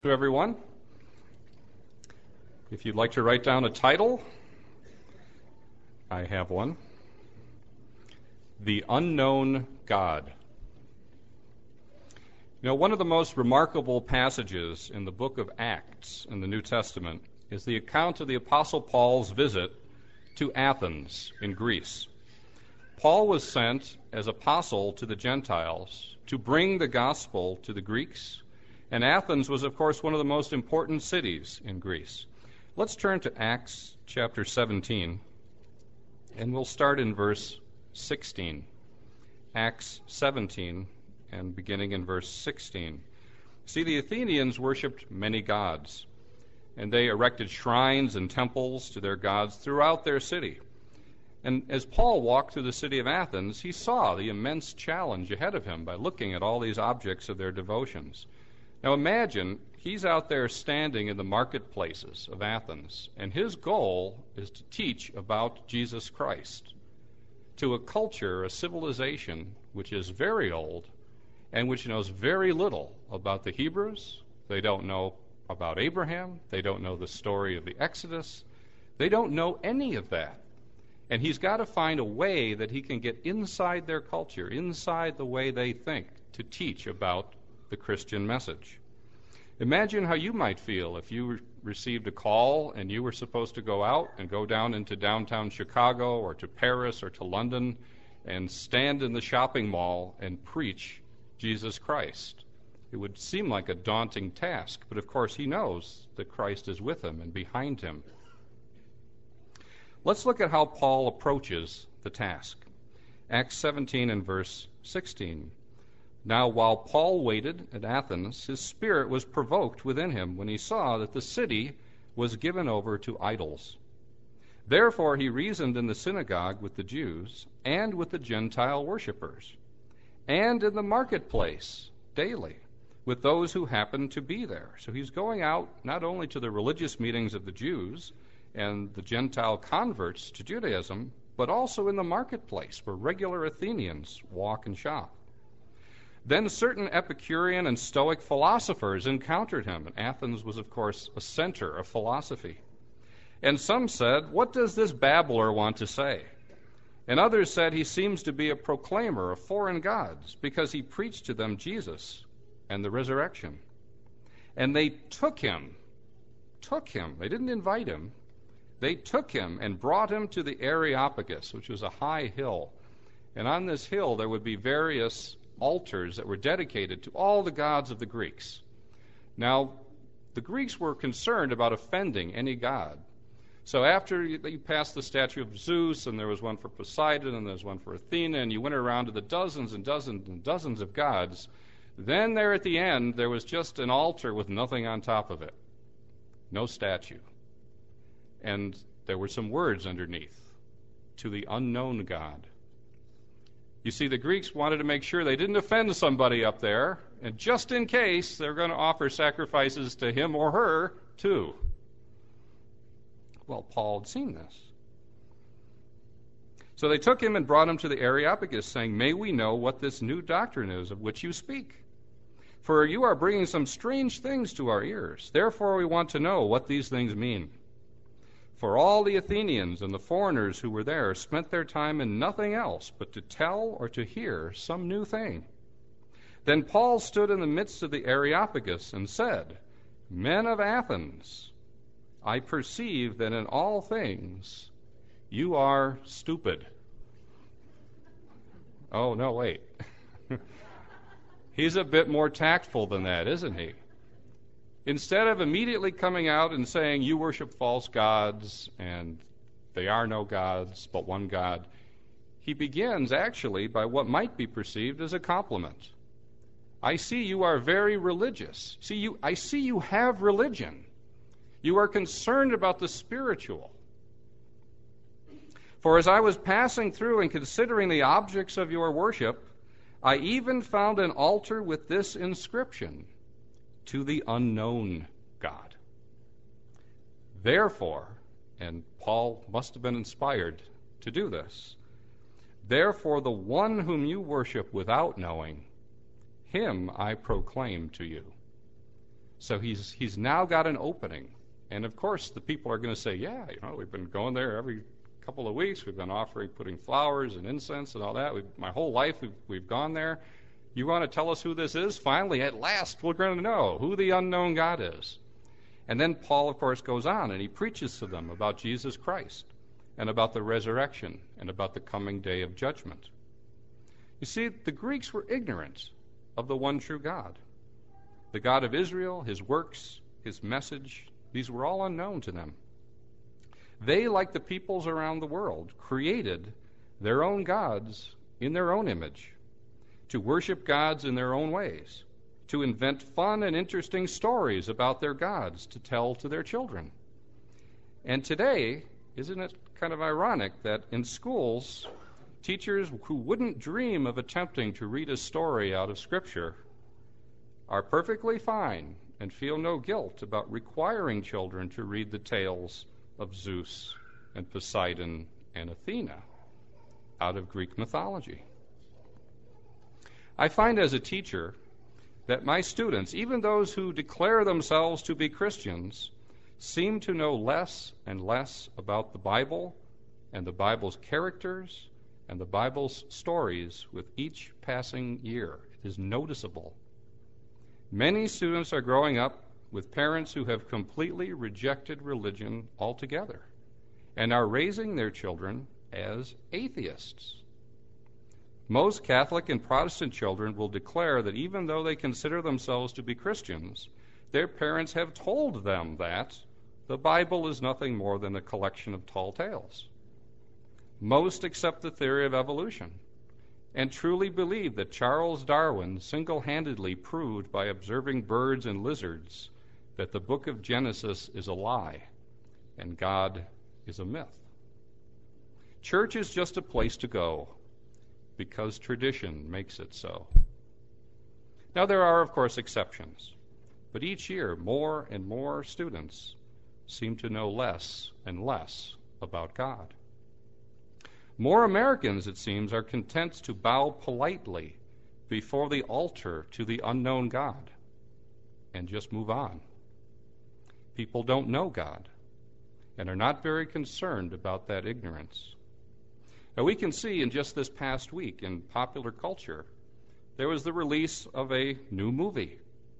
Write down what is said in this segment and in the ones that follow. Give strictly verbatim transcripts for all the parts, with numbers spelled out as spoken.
To everyone. If you'd like to write down a title, I have one. The Unknown God. You know, one of the most remarkable passages in the book of Acts in the New Testament is the account of the Apostle Paul's visit to Athens in Greece. Paul was sent as apostle to the Gentiles to bring the gospel to the Greeks. And Athens was, of course, one of the most important cities in Greece. Let's turn to Acts chapter seventeen, and we'll start in verse sixteen. Acts seventeen, and beginning in verse sixteen. See, the Athenians worshipped many gods, and they erected shrines and temples to their gods throughout their city. And as Paul walked through the city of Athens, he saw the immense challenge ahead of him by looking at all these objects of their devotions. Now imagine he's out there standing in the marketplaces of Athens, and his goal is to teach about Jesus Christ to a culture, a civilization, which is very old and which knows very little about the Hebrews. They don't know about Abraham. They don't know the story of the Exodus. They don't know any of that. And he's got to find a way that he can get inside their culture, inside the way they think, to teach about the Christian message. Imagine how you might feel if you re- received a call and you were supposed to go out and go down into downtown Chicago or to Paris or to London and stand in the shopping mall and preach Jesus Christ. It would seem like a daunting task, but of course he knows that Christ is with him and behind him. Let's look at how Paul approaches the task. Acts seventeen and verse sixteen. Now, while Paul waited at Athens, his spirit was provoked within him when he saw that the city was given over to idols. Therefore he reasoned in the synagogue with the Jews and with the Gentile worshippers, and in the marketplace daily with those who happened to be there. So he's going out not only to the religious meetings of the Jews and the Gentile converts to Judaism, but also in the marketplace where regular Athenians walk and shop. Then certain Epicurean and Stoic philosophers encountered him, and Athens was, of course, a center of philosophy. And some said, "What does this babbler want to say?" And others said, "He seems to be a proclaimer of foreign gods, because he preached to them Jesus and the resurrection." And they took him, took him, they didn't invite him, they took him and brought him to the Areopagus, which was a high hill. And on this hill there would be various altars that were dedicated to all the gods of the Greeks. Now, the Greeks were concerned about offending any god. So after you, you passed the statue of Zeus, and there was one for Poseidon, and there was one for Athena, and you went around to the dozens and dozens and dozens of gods, then there at the end, there was just an altar with nothing on top of it. No statue. And there were some words underneath. To the unknown God. You see, the Greeks wanted to make sure they didn't offend somebody up there, and just in case, they're going to offer sacrifices to him or her, too. Well, Paul had seen this. So they took him and brought him to the Areopagus, saying, "May we know what this new doctrine is of which you speak? For you are bringing some strange things to our ears. Therefore we want to know what these things mean." For all the Athenians and the foreigners who were there spent their time in nothing else but to tell or to hear some new thing. Then Paul stood in the midst of the Areopagus and said, "Men of Athens, I perceive that in all things you are stupid." Oh, no, wait. He's a bit more tactful than that, isn't he? Instead of immediately coming out and saying, "You worship false gods, and they are no gods, but one God," he begins actually by what might be perceived as a compliment. "I see you are very religious. See, you, I see you have religion. You are concerned about the spiritual. For as I was passing through and considering the objects of your worship, I even found an altar with this inscription, 'To the unknown God.' Therefore," and Paul must have been inspired to do this, "therefore the one whom you worship without knowing, him I proclaim to you." So he's he's now got an opening. And of course, the people are going to say, yeah, you know, we've been going there every couple of weeks. We've been offering, putting flowers and incense and all that. We've, my whole life, we've, we've gone there. You want to tell us who this is? Finally, at last, we're going to know who the unknown God is. And then Paul, of course, goes on and he preaches to them about Jesus Christ and about the resurrection and about the coming day of judgment. You see, the Greeks were ignorant of the one true God. The God of Israel, his works, his message, these were all unknown to them. They, like the peoples around the world, created their own gods in their own image, to worship gods in their own ways, to invent fun and interesting stories about their gods to tell to their children. And today, isn't it kind of ironic that in schools, teachers who wouldn't dream of attempting to read a story out of Scripture are perfectly fine and feel no guilt about requiring children to read the tales of Zeus and Poseidon and Athena out of Greek mythology. I find as a teacher that my students, even those who declare themselves to be Christians, seem to know less and less about the Bible and the Bible's characters and the Bible's stories with each passing year. It is noticeable. Many students are growing up with parents who have completely rejected religion altogether and are raising their children as atheists. Most Catholic and Protestant children will declare that even though they consider themselves to be Christians, their parents have told them that the Bible is nothing more than a collection of tall tales. Most accept the theory of evolution and truly believe that Charles Darwin single-handedly proved by observing birds and lizards that the book of Genesis is a lie and God is a myth. Church is just a place to go because tradition makes it so. Now, there are, of course, exceptions, but each year more and more students seem to know less and less about God. More Americans, it seems, are content to bow politely before the altar to the unknown God and just move on. People don't know God and are not very concerned about that ignorance. Now, we can see in just this past week in popular culture, there was the release of a new movie.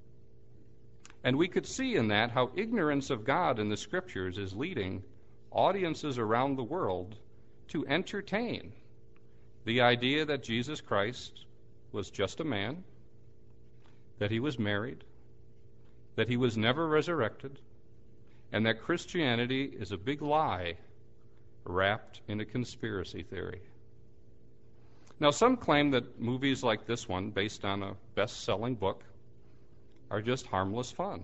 And we could see in that how ignorance of God in the Scriptures is leading audiences around the world to entertain the idea that Jesus Christ was just a man, that he was married, that he was never resurrected, and that Christianity is a big lie wrapped in a conspiracy theory. Now, some claim that movies like this one, based on a best-selling book, are just harmless fun.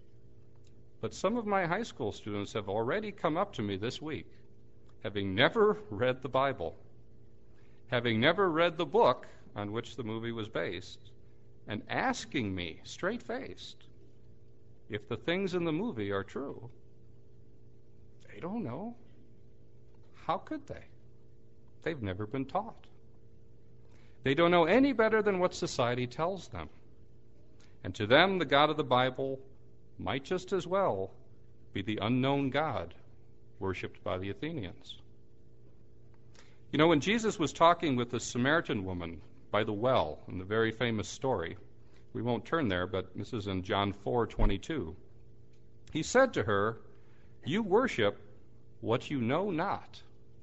But some of my high school students have already come up to me this week, having never read the Bible, having never read the book on which the movie was based, and asking me, straight-faced, if the things in the movie are true. They don't know. How could they? They've never been taught. They don't know any better than what society tells them. And to them, the God of the Bible might just as well be the unknown God worshipped by the Athenians. You know, when Jesus was talking with the Samaritan woman by the well in the very famous story, we won't turn there, but this is in John four twenty-two. He said to her, "You worship what you know not."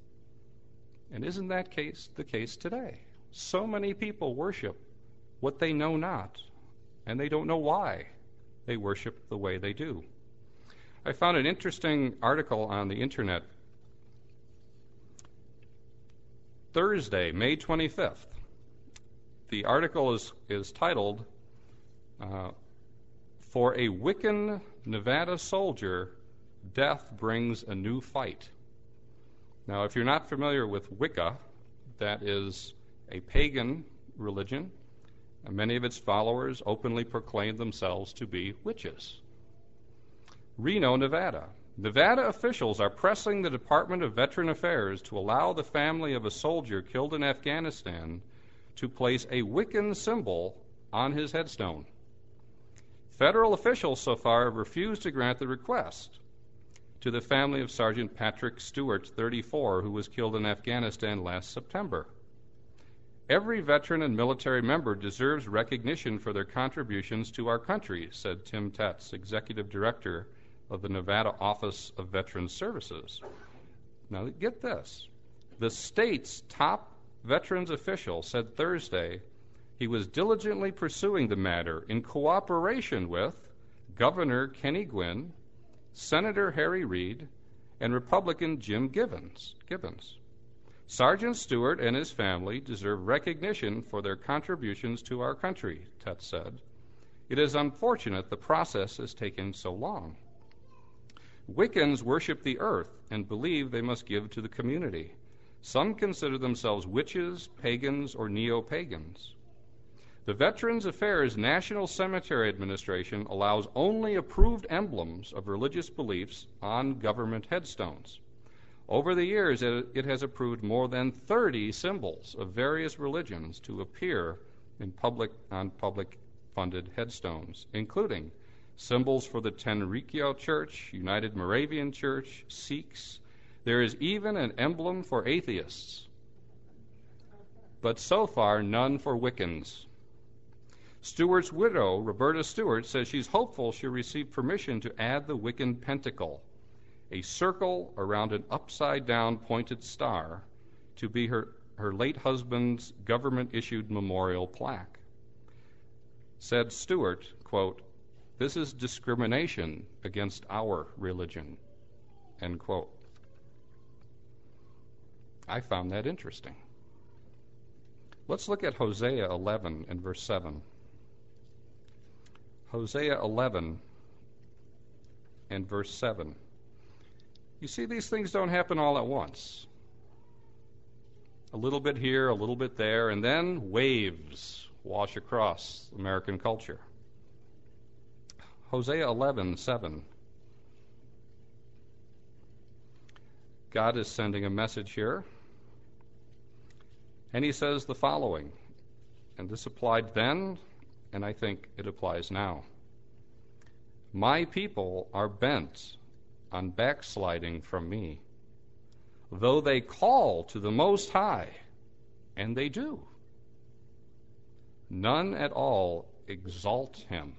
And isn't that case the case today? So many people worship what they know not, and they don't know why they worship the way they do. I found an interesting article on the internet Thursday, May twenty-fifth. The article is, is titled, uh, "For a Wiccan Nevada Soldier, Death Brings a New Fight." Now, if you're not familiar with Wicca, that is a pagan religion. And many of its followers openly proclaim themselves to be witches. Reno, Nevada. Nevada officials are pressing the Department of Veteran Affairs to allow the family of a soldier killed in Afghanistan to place a Wiccan symbol on his headstone. Federal officials so far have refused to grant the request to the family of Sergeant Patrick Stewart, thirty-four, who was killed in Afghanistan last September. Every veteran and military member deserves recognition for their contributions to our country, said Tim Tetz, Executive Director of the Nevada Office of Veterans Services. Now get this. The state's top veterans official said Thursday he was diligently pursuing the matter in cooperation with Governor Kenny Gwinn, Senator Harry Reid, and Republican Jim Gibbons. Gibbons. Sergeant Stewart and his family deserve recognition for their contributions to our country, Tetz said. It is unfortunate the process has taken so long. Wiccans worship the earth and believe they must give to the community. Some consider themselves witches, pagans, or neo-pagans. The Veterans Affairs National Cemetery Administration allows only approved emblems of religious beliefs on government headstones. Over the years, it has approved more than thirty symbols of various religions to appear in public on public-funded headstones, including symbols for the Tenrikyo Church, United Moravian Church, Sikhs. There is even an emblem for atheists, but so far none for Wiccans. Stewart's widow, Roberta Stewart, says she's hopeful she'll receive permission to add the Wiccan pentacle, a circle around an upside-down pointed star, to be her, her late husband's government-issued memorial plaque. Said Stewart, quote, "This is discrimination against our religion," end quote. I found that interesting. Let's look at Hosea eleven and verse seven. Hosea eleven and verse seven. You see, these things don't happen all at once. A little bit here, a little bit there, and then waves wash across American culture. Hosea eleven seven. God is sending a message here, and he says the following, and this applied then, and I think it applies now. My people are bent on backsliding from me, though they call to the Most High, and they do. None at all exalt him.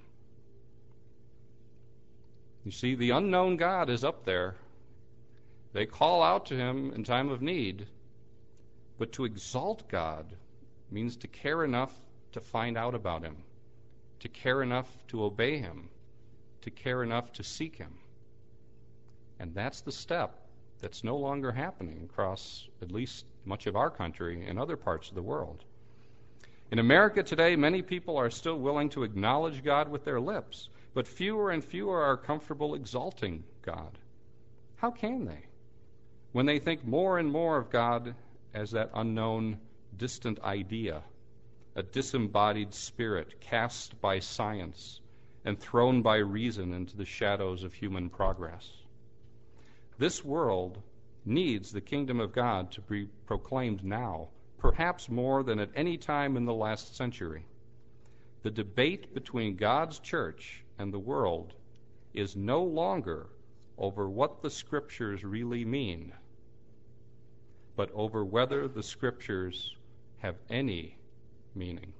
You see, the unknown God is up there. They call out to him in time of need, but to exalt God means to care enough to find out about him, to care enough to obey him, to care enough to seek him. And that's the step that's no longer happening across at least much of our country and other parts of the world. In America today, many people are still willing to acknowledge God with their lips, but fewer and fewer are comfortable exalting God. How can they? When they think more and more of God as that unknown, distant idea, a disembodied spirit cast by science and thrown by reason into the shadows of human progress. This world needs the kingdom of God to be proclaimed now, perhaps more than at any time in the last century. The debate between God's church and the world is no longer over what the scriptures really mean, but over whether the scriptures have any meaning.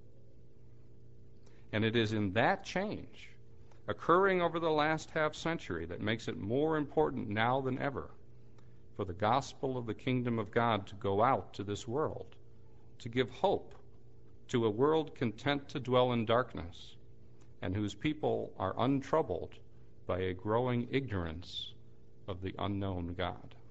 And it is in that change occurring over the last half century that makes it more important now than ever for the gospel of the kingdom of God to go out to this world, to give hope to a world content to dwell in darkness and whose people are untroubled by a growing ignorance of the unknown God.